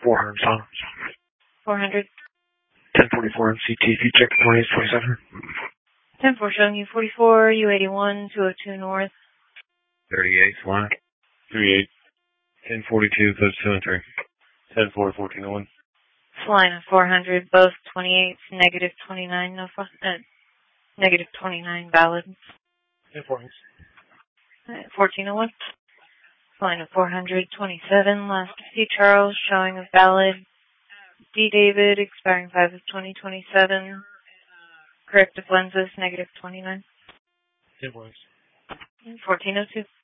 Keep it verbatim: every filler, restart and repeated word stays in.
four hundred song. four hundred. ten forty-four M C T, if you check the twenty-eight twenty-seven. ten four showing you forty-four, U eighty-one, two oh two north. thirty-eight, flying. three eight. ten forty-two, code two and three. ten four, fourteen oh one. Flying at four hundred, both twenty-eights, negative twenty-nine, no, uh, negative twenty-nine valid. ten four. fourteen oh one. Flying at four hundred, twenty-seven, last C Charles, showing of valid. D David, expiring five of twenty twenty-seven. Corrective lenses, negative twenty-nine. ten four. fourteen oh two.